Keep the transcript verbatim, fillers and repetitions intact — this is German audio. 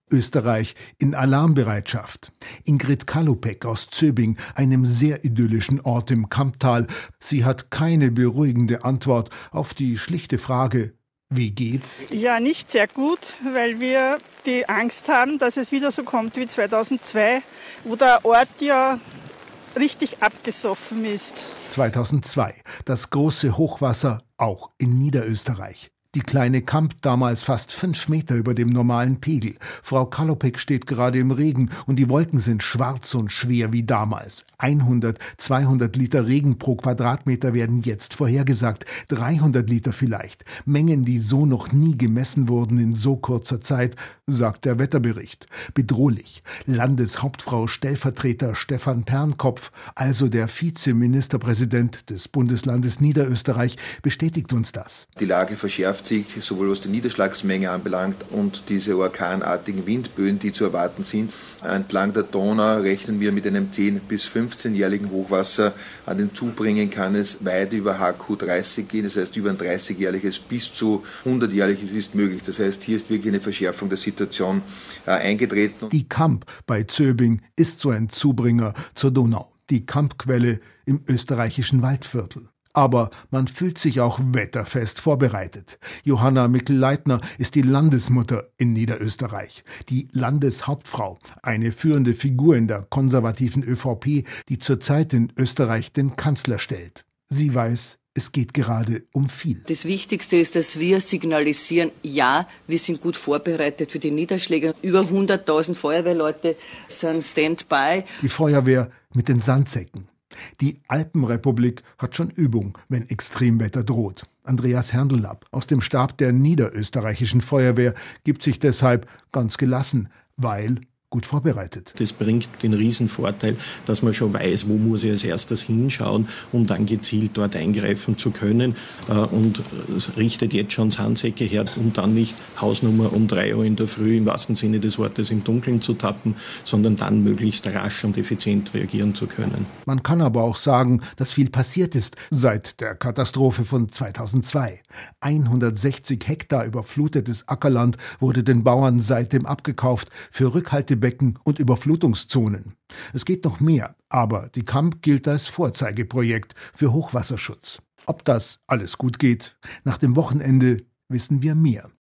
Österreich in Alarmbereitschaft. Ingrid Kalupek aus Zöbing, einem sehr idyllischen Ort im Kamptal. Sie hat keine beruhigende Antwort auf die schlichte Frage: Wie geht's? Ja, nicht sehr gut, weil wir die Angst haben, dass es wieder so kommt wie zweitausendzwei, wo der Ort ja richtig abgesoffen ist. zweitausendzwei, das große Hochwasser auch in Niederösterreich. Die kleine Kamp damals fast fünf Meter über dem normalen Pegel. Frau Kalupek steht gerade im Regen und die Wolken sind schwarz und schwer wie damals. hundert, zweihundert Liter Regen pro Quadratmeter werden jetzt vorhergesagt. dreihundert Liter vielleicht. Mengen, die so noch nie gemessen wurden in so kurzer Zeit, sagt der Wetterbericht. Bedrohlich. Landeshauptfrau Stellvertreter Stefan Pernkopf, also der Vizeministerpräsident des Bundeslandes Niederösterreich, bestätigt uns das. Die Lage verschärft sich, sowohl was die Niederschlagsmenge anbelangt und diese orkanartigen Windböen, die zu erwarten sind. Entlang der Donau rechnen wir mit einem zehn- bis fünfzehnjährigen Hochwasser. An den Zubringen kann es weit über H Q dreißig gehen, das heißt über ein dreißigjähriges bis zu hundertjähriges ist möglich. Das heißt, hier ist wirklich eine Verschärfung der Situation äh, eingetreten. Die Kamp bei Zöbing ist so ein Zubringer zur Donau, die Kampquelle im österreichischen Waldviertel. Aber man fühlt sich auch wetterfest vorbereitet. Johanna Mikl-Leitner ist die Landesmutter in Niederösterreich, die Landeshauptfrau, eine führende Figur in der konservativen ÖVP, die zurzeit in Österreich den Kanzler stellt. Sie weiß, es geht gerade um viel. Das Wichtigste ist, dass wir signalisieren, ja, wir sind gut vorbereitet für die Niederschläge. Über hunderttausend Feuerwehrleute sind Standby. Die Feuerwehr mit den Sandsäcken. Die Alpenrepublik hat schon Übung, wenn Extremwetter droht. Andreas Herndl-Lapp aus dem Stab der niederösterreichischen Feuerwehr gibt sich deshalb ganz gelassen, weil gut vorbereitet. Das bringt den Riesenvorteil, dass man schon weiß, wo muss ich als erstes hinschauen, um dann gezielt dort eingreifen zu können, und richtet jetzt schon Sandsäcke her, um dann nicht Hausnummer um drei Uhr in der Früh im wahrsten Sinne des Wortes im Dunkeln zu tappen, sondern dann möglichst rasch und effizient reagieren zu können. Man kann aber auch sagen, dass viel passiert ist seit der Katastrophe von zweitausendzwei. hundertsechzig Hektar überflutetes Ackerland wurde den Bauern seitdem abgekauft für Rückhaltebecken und Überflutungszonen. Es geht noch mehr, aber die Kamp gilt als Vorzeigeprojekt für Hochwasserschutz. Ob das alles gut geht? Nach dem Wochenende wissen wir mehr.